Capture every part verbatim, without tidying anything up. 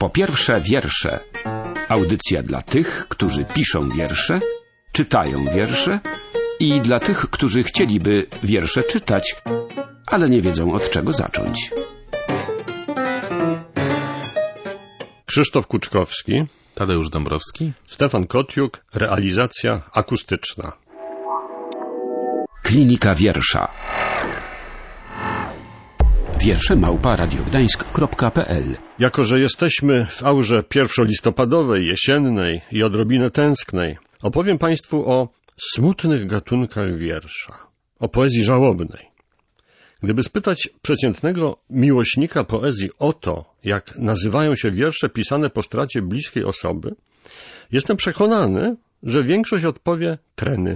Po pierwsze wiersze. Audycja dla tych, którzy piszą wiersze, czytają wiersze i dla tych, którzy chcieliby wiersze czytać, ale nie wiedzą od czego zacząć. Krzysztof Kuczkowski, Tadeusz Dąbrowski, Stefan Kotiuk, realizacja akustyczna. Klinika wiersza. Wiersze małpa radiogdańsk kropka pe el. Jako że jesteśmy w aurze pierwszolistopadowej, jesiennej i odrobinę tęsknej, opowiem Państwu o smutnych gatunkach wiersza, o poezji żałobnej. Gdyby spytać przeciętnego miłośnika poezji o to, jak nazywają się wiersze pisane po stracie bliskiej osoby, jestem przekonany, że większość odpowie treny.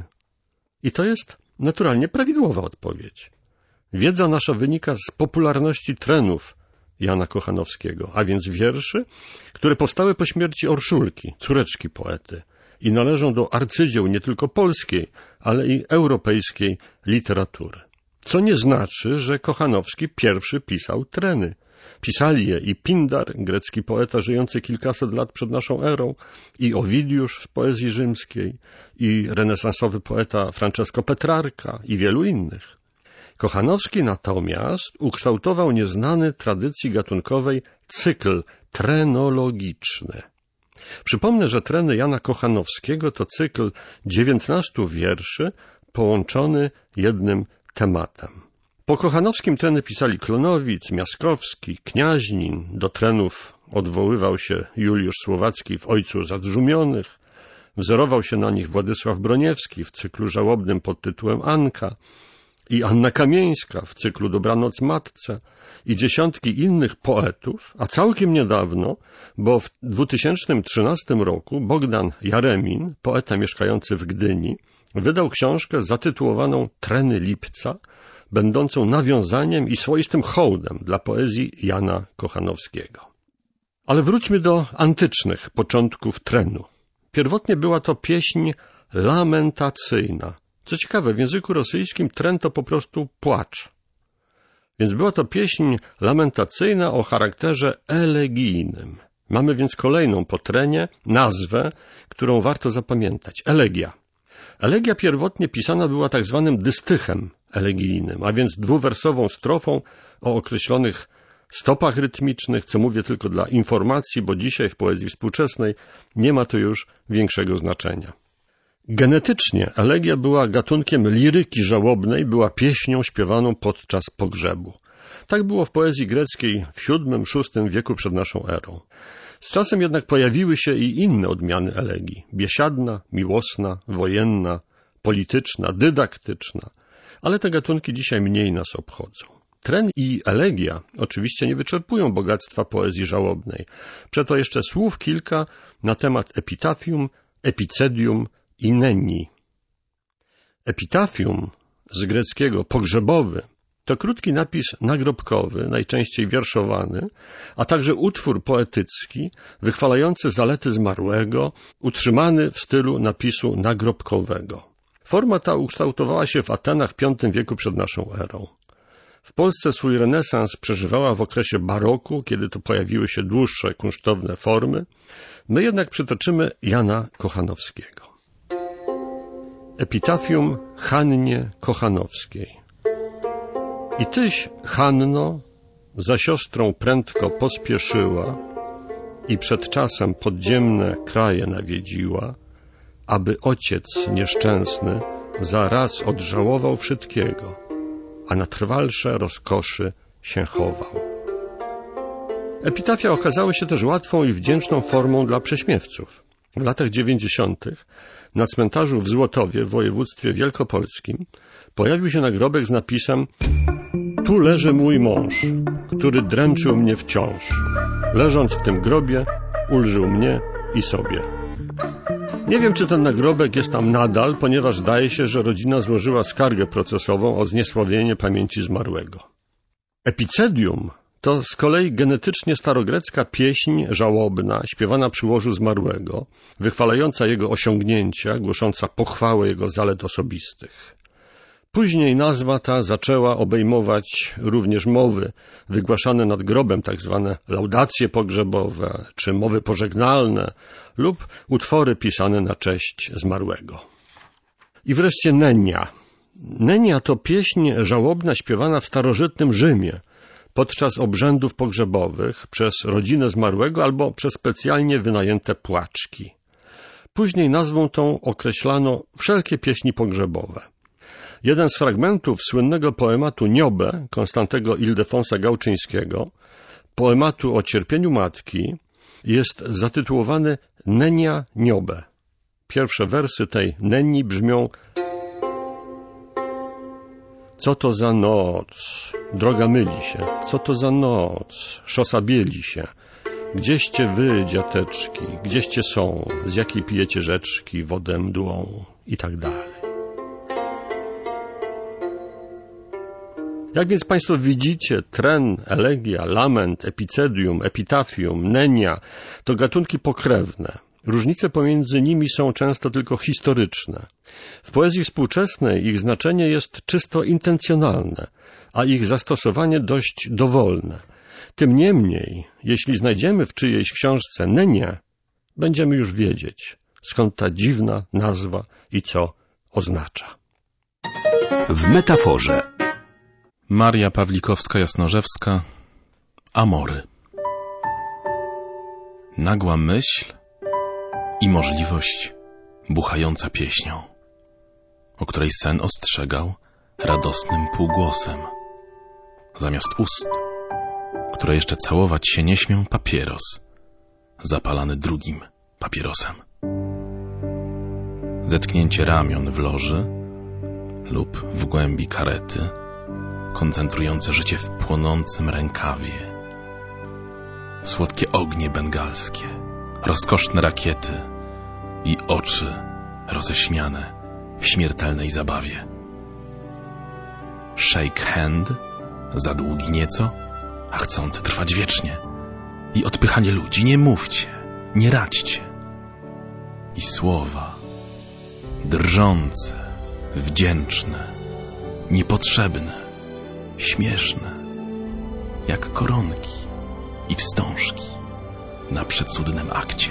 I to jest naturalnie prawidłowa odpowiedź. Wiedza nasza wynika z popularności trenów Jana Kochanowskiego, a więc wierszy, które powstały po śmierci Orszulki, córeczki poety, i należą do arcydzieł nie tylko polskiej, ale i europejskiej literatury. Co nie znaczy, że Kochanowski pierwszy pisał treny. Pisali je i Pindar, grecki poeta żyjący kilkaset lat przed naszą erą, i Owidiusz w poezji rzymskiej, i renesansowy poeta Francesco Petrarca i wielu innych. Kochanowski natomiast ukształtował nieznany tradycji gatunkowej cykl trenologiczny. Przypomnę, że treny Jana Kochanowskiego to cykl dziewiętnastu wierszy połączony jednym tematem. Po Kochanowskim treny pisali Klonowic, Miaskowski, Kniaźnin. Do trenów odwoływał się Juliusz Słowacki w Ojcu Zadrzumionych. Wzorował się na nich Władysław Broniewski w cyklu żałobnym pod tytułem Anka i Anna Kamieńska w cyklu Dobranoc Matce i dziesiątki innych poetów, a całkiem niedawno, bo w dwa tysiące trzynastym roku Bogdan Jaremin, poeta mieszkający w Gdyni, wydał książkę zatytułowaną Treny Lipca, będącą nawiązaniem i swoistym hołdem dla poezji Jana Kochanowskiego. Ale wróćmy do antycznych początków trenu. Pierwotnie była to pieśń lamentacyjna. Co ciekawe, w języku rosyjskim tren to po prostu płacz. Więc była to pieśń lamentacyjna o charakterze elegijnym. Mamy więc kolejną po trenie nazwę, którą warto zapamiętać. Elegia. Elegia pierwotnie pisana była tak zwanym dystychem elegijnym, a więc dwuwersową strofą o określonych stopach rytmicznych, co mówię tylko dla informacji, bo dzisiaj w poezji współczesnej nie ma to już większego znaczenia. Genetycznie elegia była gatunkiem liryki żałobnej, była pieśnią śpiewaną podczas pogrzebu. Tak było w poezji greckiej w siódmym szóstym wieku przed naszą erą. Z czasem jednak pojawiły się i inne odmiany elegii. Biesiadna, miłosna, wojenna, polityczna, dydaktyczna. Ale te gatunki dzisiaj mniej nas obchodzą. Tren i elegia oczywiście nie wyczerpują bogactwa poezji żałobnej. Przeto jeszcze słów kilka na temat epitafium, epicedium i nenni. Epitafium, z greckiego pogrzebowy, to krótki napis nagrobkowy, najczęściej wierszowany, a także utwór poetycki wychwalający zalety zmarłego, utrzymany w stylu napisu nagrobkowego. Forma ta ukształtowała się w Atenach w piątym wieku przed naszą erą. W Polsce swój renesans przeżywała w okresie baroku, kiedy to pojawiły się dłuższe kunsztowne formy. My jednak przytoczymy Jana Kochanowskiego. Epitafium Hannie Kochanowskiej. I tyś, Hanno, za siostrą prędko pospieszyła i przed czasem podziemne kraje nawiedziła, aby ojciec nieszczęsny zaraz odżałował wszystkiego, a na trwalsze rozkoszy się chował. Epitafia okazała się też łatwą i wdzięczną formą dla prześmiewców. W latach dziewięćdziesiątych na cmentarzu w Złotowie w województwie wielkopolskim pojawił się nagrobek z napisem: tu leży mój mąż, który dręczył mnie wciąż. Leżąc w tym grobie, ulżył mnie i sobie. Nie wiem, czy ten nagrobek jest tam nadal, ponieważ zdaje się, że rodzina złożyła skargę procesową o zniesławienie pamięci zmarłego. Epicedium to z kolei genetycznie starogrecka pieśń żałobna, śpiewana przy łożu zmarłego, wychwalająca jego osiągnięcia, głosząca pochwałę jego zalet osobistych. Później nazwa ta zaczęła obejmować również mowy wygłaszane nad grobem, tak zwane laudacje pogrzebowe, czy mowy pożegnalne lub utwory pisane na cześć zmarłego. I wreszcie nenia. Nenia to pieśń żałobna śpiewana w starożytnym Rzymie podczas obrzędów pogrzebowych przez rodzinę zmarłego albo przez specjalnie wynajęte płaczki. Później nazwą tą określano wszelkie pieśni pogrzebowe. Jeden z fragmentów słynnego poematu Niobe Konstantego Ildefonsa Gałczyńskiego, poematu o cierpieniu matki, jest zatytułowany Nenia Niobe. Pierwsze wersy tej nenii brzmią: co to za noc, droga myli się, co to za noc, szosa bieli się. Gdzieście wy, dziateczki, gdzieście są, z jakiej pijecie rzeczki, wodę mdłą i tak dalej. Jak więc Państwo widzicie, tren, elegia, lament, epicedium, epitafium, nenia to gatunki pokrewne. Różnice pomiędzy nimi są często tylko historyczne. W poezji współczesnej ich znaczenie jest czysto intencjonalne, a ich zastosowanie dość dowolne. Tym niemniej, jeśli znajdziemy w czyjejś książce nenię, będziemy już wiedzieć, skąd ta dziwna nazwa i co oznacza. W metaforze. Maria Pawlikowska-Jasnorzewska. Amory. Nagła myśl i możliwość buchająca pieśnią, o której sen ostrzegał radosnym półgłosem. Zamiast ust, które jeszcze całować się nie śmią, papieros, zapalany drugim papierosem. Zetknięcie ramion w loży lub w głębi karety, koncentrujące życie w płonącym rękawie. Słodkie ognie bengalskie, rozkoszne rakiety i oczy roześmiane w śmiertelnej zabawie. Shake hand, za długi nieco, a chcący trwać wiecznie. I odpychanie ludzi, nie mówcie, nie radźcie. I słowa, drżące, wdzięczne, niepotrzebne, śmieszne, jak koronki i wstążki na przecudnym akcie.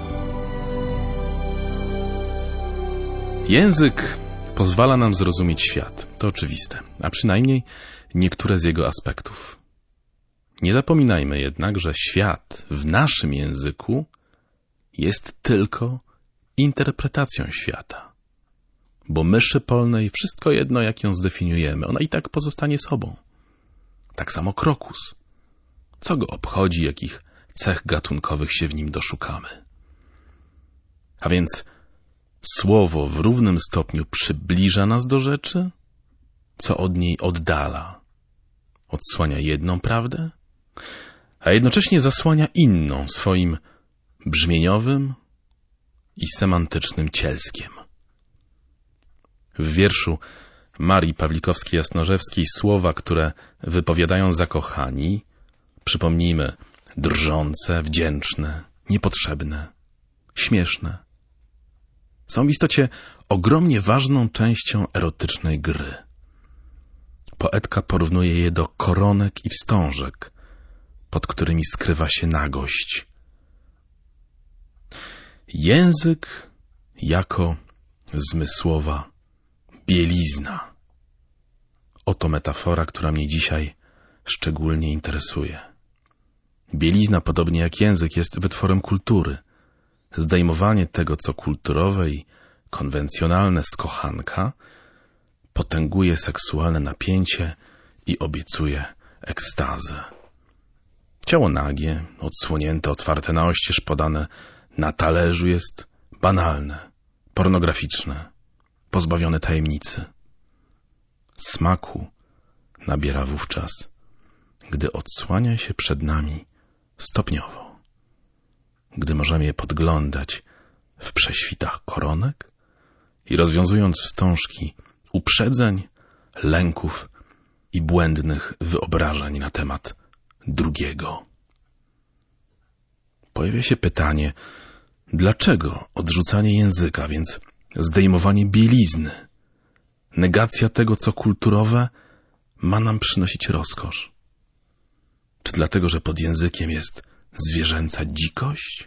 Język pozwala nam zrozumieć świat, to oczywiste, a przynajmniej niektóre z jego aspektów. Nie zapominajmy jednak, że świat w naszym języku jest tylko interpretacją świata. Bo myszy polnej wszystko jedno, jak ją zdefiniujemy, ona i tak pozostanie sobą. Tak samo krokus. Co go obchodzi, jakich cech gatunkowych się w nim doszukamy? A więc słowo w równym stopniu przybliża nas do rzeczy, co od niej oddala. Odsłania jedną prawdę, a jednocześnie zasłania inną swoim brzmieniowym i semantycznym cielskiem. W wierszu Marii Pawlikowskiej-Jasnorzewskiej słowa, które wypowiadają zakochani, przypomnijmy, drżące, wdzięczne, niepotrzebne, śmieszne, są w istocie ogromnie ważną częścią erotycznej gry. Poetka porównuje je do koronek i wstążek, pod którymi skrywa się nagość. Język jako zmysłowa bielizna. Oto metafora, która mnie dzisiaj szczególnie interesuje. Bielizna, podobnie jak język, jest wytworem kultury. Zdejmowanie tego, co kulturowe i konwencjonalne z kochanka, potęguje seksualne napięcie i obiecuje ekstazę. Ciało nagie, odsłonięte, otwarte na oścież, podane na talerzu jest banalne, pornograficzne, pozbawione tajemnicy. Smaku nabiera wówczas, gdy odsłania się przed nami stopniowo, gdy możemy je podglądać w prześwitach koronek i rozwiązując wstążki uprzedzeń, lęków i błędnych wyobrażeń na temat drugiego. Pojawia się pytanie, dlaczego odrzucanie języka, więc zdejmowanie bielizny, Negacja tego, co kulturowe, ma nam przynosić rozkosz? Czy dlatego, że pod językiem jest zwierzęca dzikość?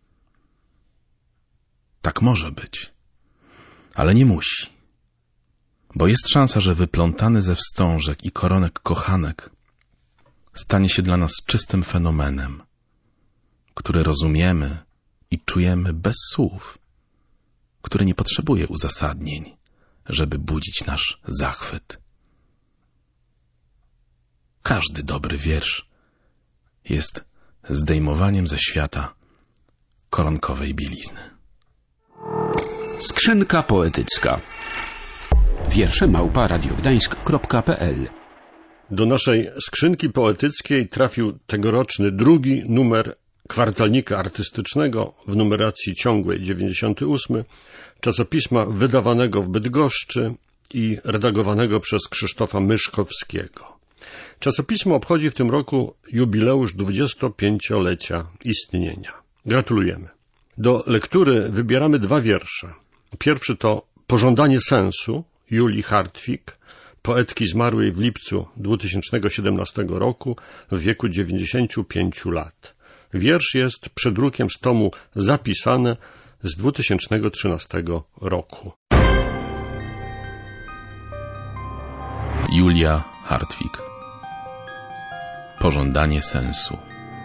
Tak może być, ale nie musi, bo jest szansa, że wyplątany ze wstążek i koronek kochanek stanie się dla nas czystym fenomenem, który rozumiemy i czujemy bez słów, który nie potrzebuje uzasadnień, żeby budzić nasz zachwyt. Każdy dobry wiersz jest zdejmowaniem ze świata koronkowej bielizny. Skrzynka poetycka. Wiersze małpa radiogdańsk kropka p l. Do naszej skrzynki poetyckiej trafił tegoroczny drugi numer kwartalnika artystycznego w numeracji ciągłej dziewięćdziesiąty ósmy, czasopisma wydawanego w Bydgoszczy i redagowanego przez Krzysztofa Myszkowskiego. Czasopismo obchodzi w tym roku jubileusz dwudziestopięciolecia istnienia. Gratulujemy. Do lektury wybieramy dwa wiersze. Pierwszy to Pożądanie sensu Julii Hartwig, poetki zmarłej w lipcu dwa tysiące siedemnastego roku w wieku dziewięćdziesięciu pięciu lat. Wiersz jest przedrukiem z tomu Zapisane z dwa tysiące trzynastego roku. Julia Hartwig. Pożądanie sensu.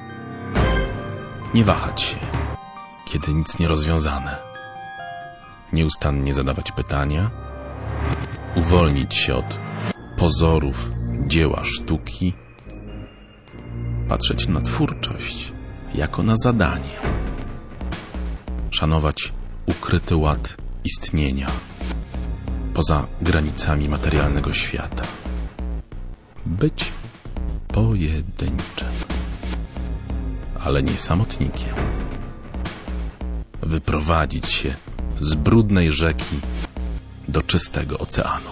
Nie wahać się, kiedy nic nie rozwiązane. Nieustannie zadawać pytania, uwolnić się od pozorów dzieła sztuki, patrzeć na twórczość jako na zadanie, szanować ukryty ład istnienia poza granicami materialnego świata, być pojedynczym, ale nie samotnikiem, wyprowadzić się z brudnej rzeki do czystego oceanu.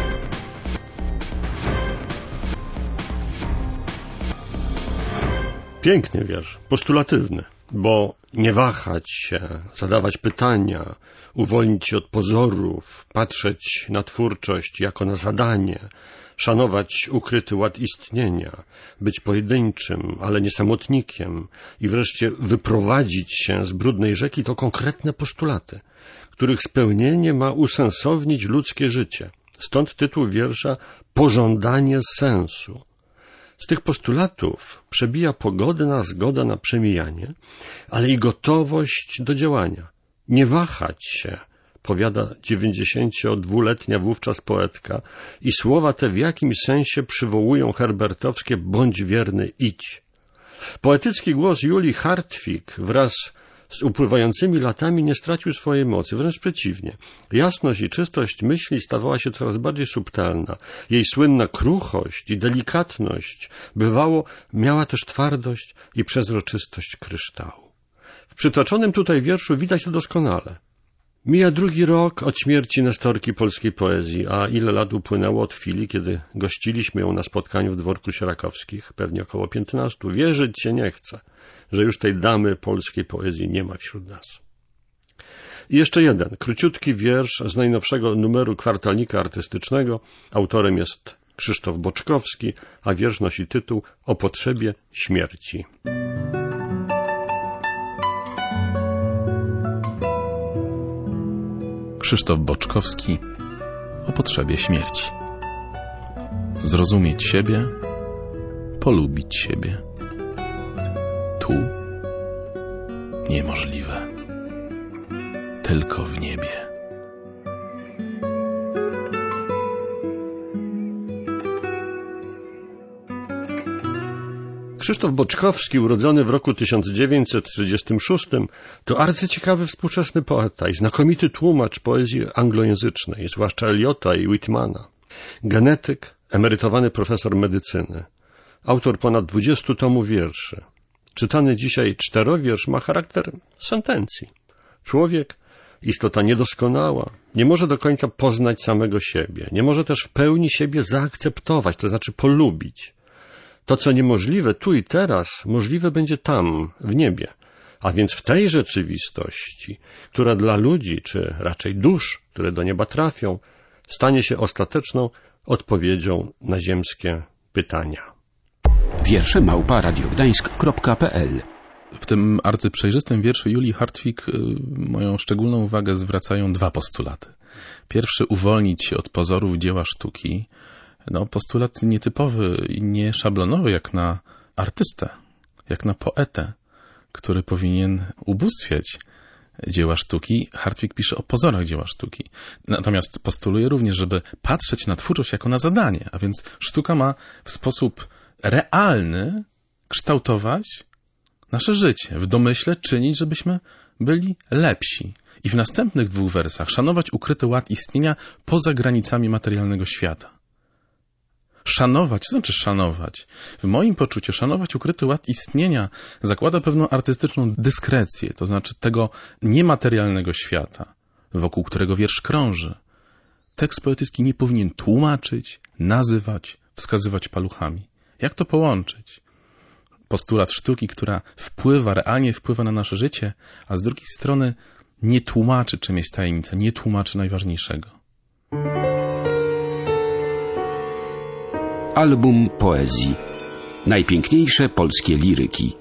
Piękny wiersz, postulatywny, bo nie wahać się, zadawać pytania, uwolnić się od pozorów, patrzeć na twórczość jako na zadanie, szanować ukryty ład istnienia, być pojedynczym, ale nie samotnikiem i wreszcie wyprowadzić się z brudnej rzeki to konkretne postulaty, których spełnienie ma usensownić ludzkie życie. Stąd tytuł wiersza Pożądanie sensu. Z tych postulatów przebija pogodna zgoda na przemijanie, ale i gotowość do działania. Nie wahać się, powiada dziewięćdziesięciodwuletnia wówczas poetka i słowa te w jakimś sensie przywołują herbertowskie bądź wierny idź. Poetycki głos Julii Hartwig wraz z upływającymi latami nie stracił swojej mocy, wręcz przeciwnie. Jasność i czystość myśli stawała się coraz bardziej subtelna. Jej słynna kruchość i delikatność bywało miała też twardość i przezroczystość kryształu. W przytoczonym tutaj wierszu widać to doskonale. Mija drugi rok od śmierci nestorki polskiej poezji, a ile lat upłynęło od chwili, kiedy gościliśmy ją na spotkaniu w dworku Sierakowskich, pewnie około piętnastu. Wierzyć się nie chce, że już tej damy polskiej poezji nie ma wśród nas. I jeszcze jeden, króciutki wiersz z najnowszego numeru kwartalnika artystycznego. Autorem jest Krzysztof Boczkowski, a wiersz nosi tytuł O potrzebie śmierci. Krzysztof Boczkowski o potrzebie śmierci. Zrozumieć siebie, polubić siebie. Tu niemożliwe. Tylko w niebie. Krzysztof Boczkowski, urodzony w roku tysiąc dziewięćset trzydziestym szóstym, to arcyciekawy współczesny poeta i znakomity tłumacz poezji anglojęzycznej, zwłaszcza Eliota i Whitmana. Genetyk, emerytowany profesor medycyny. Autor ponad dwudziestu tomów wierszy. Czytany dzisiaj czterowiersz ma charakter sentencji. Człowiek, istota niedoskonała, nie może do końca poznać samego siebie. Nie może też w pełni siebie zaakceptować, to znaczy polubić. To, co niemożliwe tu i teraz, możliwe będzie tam, w niebie. A więc w tej rzeczywistości, która dla ludzi, czy raczej dusz, które do nieba trafią, stanie się ostateczną odpowiedzią na ziemskie pytania. Wiersze małpa radiogdańsk kropka p l. W tym arcyprzejrzystym wierszu Julii Hartwig moją szczególną uwagę zwracają dwa postulaty. Pierwszy, uwolnić się od pozorów dzieła sztuki. No, postulat nietypowy i nieszablonowy jak na artystę, jak na poetę, który powinien ubóstwiać dzieła sztuki. Hartwig pisze o pozorach dzieła sztuki. Natomiast postuluje również, żeby patrzeć na twórczość jako na zadanie, a więc sztuka ma w sposób realny kształtować nasze życie, w domyśle czynić, żebyśmy byli lepsi. I w następnych dwóch wersach szanować ukryty ład istnienia poza granicami materialnego świata. Szanować, co znaczy szanować? W moim poczuciu szanować ukryty ład istnienia zakłada pewną artystyczną dyskrecję, to znaczy tego niematerialnego świata, wokół którego wiersz krąży. Tekst poetycki nie powinien tłumaczyć, nazywać, wskazywać paluchami. Jak to połączyć? Postulat sztuki, która wpływa, realnie wpływa na nasze życie, a z drugiej strony nie tłumaczy, czym jest tajemnica, nie tłumaczy najważniejszego. Album poezji. Najpiękniejsze polskie liryki.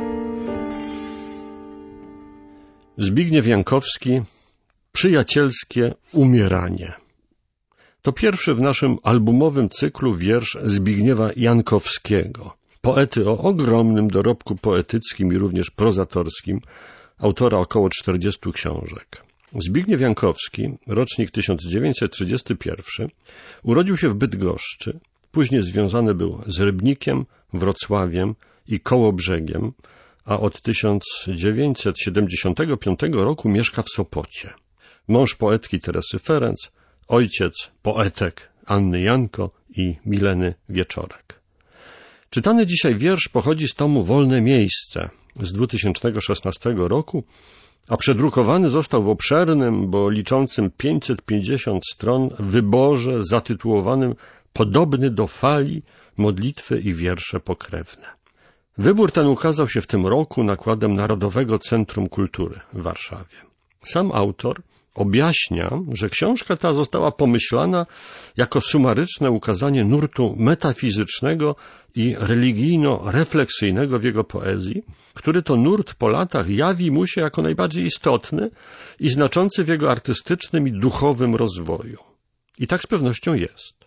Zbigniew Jankowski. Przyjacielskie umieranie. To pierwszy w naszym albumowym cyklu wiersz Zbigniewa Jankowskiego, poety o ogromnym dorobku poetyckim i również prozatorskim, autora około czterdziestu książek. Zbigniew Jankowski, rocznik tysiąc dziewięćset trzydziesty pierwszy, urodził się w Bydgoszczy, później związany był z Rybnikiem, Wrocławiem i Kołobrzegiem, a od tysiąc dziewięćset siedemdziesiątego piątego roku mieszka w Sopocie. Mąż poetki Teresy Ferenc, ojciec poetek Anny Janko i Mileny Wieczorek. Czytany dzisiaj wiersz pochodzi z tomu Wolne miejsce z dwa tysiące szesnastego roku, a przedrukowany został w obszernym, bo liczącym pięćset pięćdziesiąt stron wyborze zatytułowanym Podobny do fali, modlitwy i wiersze pokrewne. Wybór ten ukazał się w tym roku nakładem Narodowego Centrum Kultury w Warszawie. Sam autor objaśnia, że książka ta została pomyślana jako sumaryczne ukazanie nurtu metafizycznego i religijno-refleksyjnego w jego poezji, który to nurt po latach jawi mu się jako najbardziej istotny i znaczący w jego artystycznym i duchowym rozwoju. I tak z pewnością jest.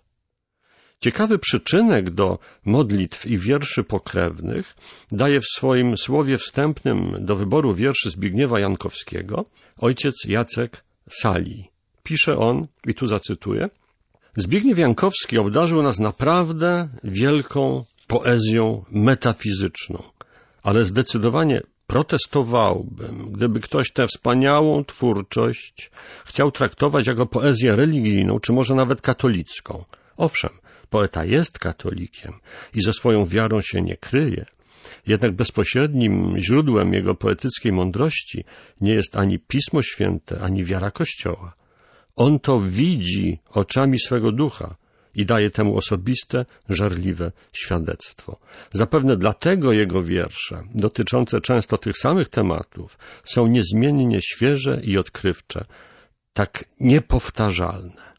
Ciekawy przyczynek do modlitw i wierszy pokrewnych daje w swoim słowie wstępnym do wyboru wierszy Zbigniewa Jankowskiego ojciec Jacek Sali. Pisze on, i tu zacytuję: Zbigniew Jankowski obdarzył nas naprawdę wielką poezją metafizyczną, ale zdecydowanie protestowałbym, gdyby ktoś tę wspaniałą twórczość chciał traktować jako poezję religijną, czy może nawet katolicką. Owszem, poeta jest katolikiem i ze swoją wiarą się nie kryje, jednak bezpośrednim źródłem jego poetyckiej mądrości nie jest ani Pismo Święte, ani wiara Kościoła. On to widzi oczami swego ducha i daje temu osobiste, żarliwe świadectwo. Zapewne dlatego jego wiersze, dotyczące często tych samych tematów, są niezmiennie świeże i odkrywcze, tak niepowtarzalne.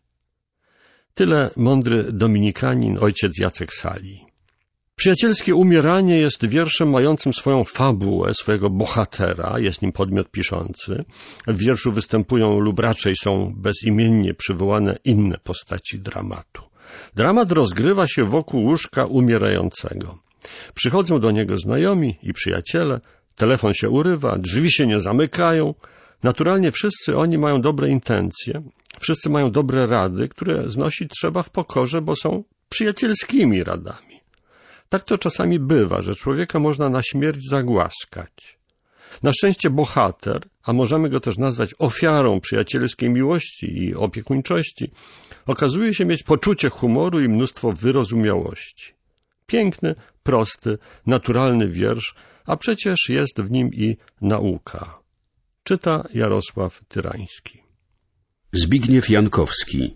Tyle mądry dominikanin ojciec Jacek Sali. Przyjacielskie umieranie jest wierszem mającym swoją fabułę, swojego bohatera, jest nim podmiot piszący. W wierszu występują lub raczej są bezimiennie przywołane inne postaci dramatu. Dramat rozgrywa się wokół łóżka umierającego. Przychodzą do niego znajomi i przyjaciele, telefon się urywa, drzwi się nie zamykają. Naturalnie wszyscy oni mają dobre intencje, wszyscy mają dobre rady, które znosić trzeba w pokorze, bo są przyjacielskimi radami. Tak to czasami bywa, że człowieka można na śmierć zagłaskać. Na szczęście bohater, a możemy go też nazwać ofiarą przyjacielskiej miłości i opiekuńczości, okazuje się mieć poczucie humoru i mnóstwo wyrozumiałości. Piękny, prosty, naturalny wiersz, a przecież jest w nim i nauka. Czyta Jarosław Tyrański. Zbigniew Jankowski.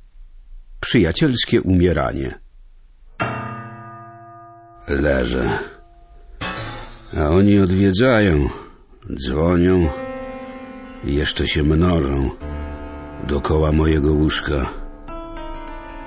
Przyjacielskie umieranie. Leżę, a oni odwiedzają, dzwonią i jeszcze się mnożą dokoła mojego łóżka.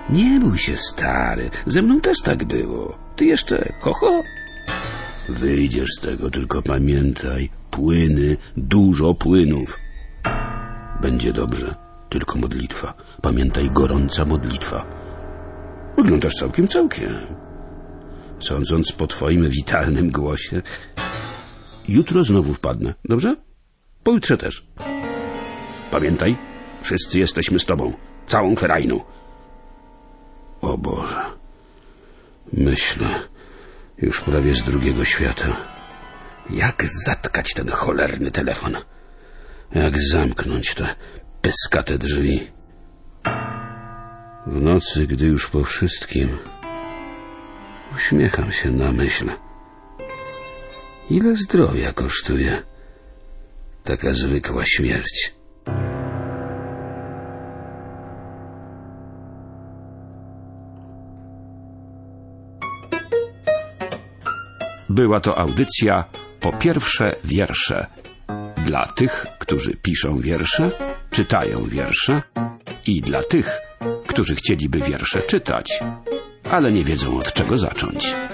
Nie bój się, stary. Ze mną też tak było. Ty jeszcze, kocho? Wyjdziesz z tego, tylko pamiętaj. Płyny, dużo płynów. Będzie dobrze. Tylko modlitwa. Pamiętaj, gorąca modlitwa. Wyglądasz całkiem, całkiem. Sądząc po twoim witalnym głosie. Jutro znowu wpadnę, dobrze? Pojutrze też. Pamiętaj, wszyscy jesteśmy z tobą. Całą ferajną. O Boże. Myślę, już prawie z drugiego świata. Jak zatkać ten cholerny telefon? Jak zamknąć te pyskate drzwi? W nocy, gdy już po wszystkim, uśmiecham się na myśl. Ile zdrowia kosztuje taka zwykła śmierć? Była to audycja Po pierwsze wiersze. Dla tych, którzy piszą wiersze, czytają wiersze i dla tych, którzy chcieliby wiersze czytać, ale nie wiedzą od czego zacząć.